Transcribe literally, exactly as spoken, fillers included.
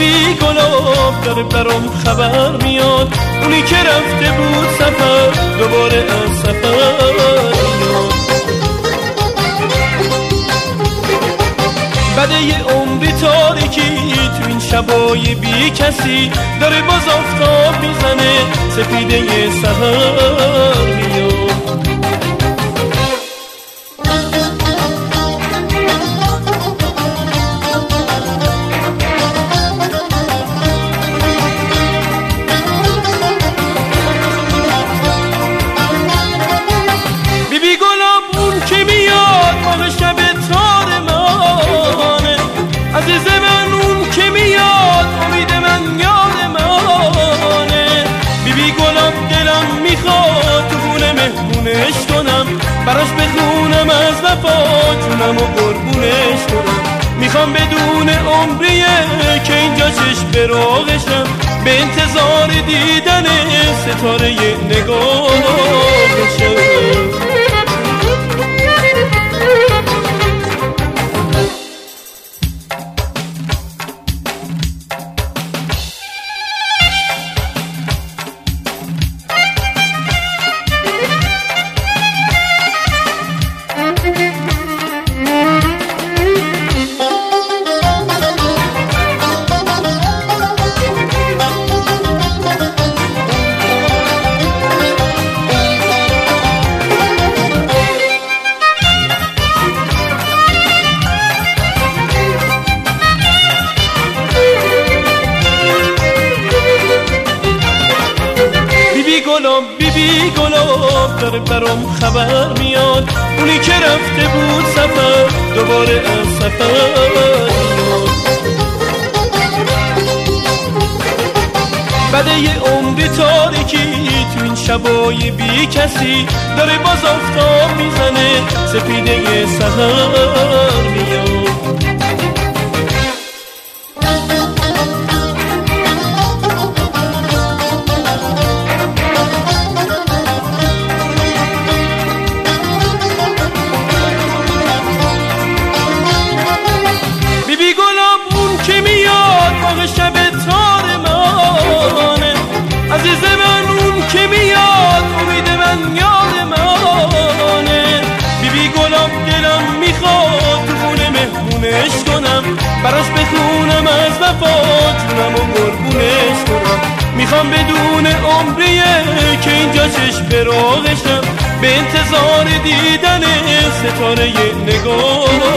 بیبی گلاب داره برام خبر میاد، اونی که رفته بود سفر دوباره از سفر میاد. بعد یه عمری تاریکی تو این شبای بی کسی داره باز آفتاب میزنه، سپیده یه سحر میاد. بیبی گلاب اون که میاد ماه شب تار منه، عزیز من اون که میاد امید من یاد منه. بیبی گلاب دلم میخواد تو خونه مهمونش کنم، براش بخونم از وفا جونم و قربونش کنم. میخوام بدون عمریه که اینجا چشم براغشم، به انتظار دیدن ستاره نگاهشم. گلاب بیبی گلاب داره برام خبر میاد، اونی که رفته بود سفر دوباره از سفر میاد. بعد یه عمری تاریکی تو این شبای بی کسی داره باز آفتاب میزنه، سپیده یه سحر میاد. شب تار منه، عزیز من اون که میاد امید من یاد منه. بیبی گلاب دلم میخواد تو خونه مهمونش کنم، براش بخونم از وفا جونم و قربونش کنم. میخوام بدون عمریه که اینجا چشم براغشم، به انتظار دیدن ستاره نگاه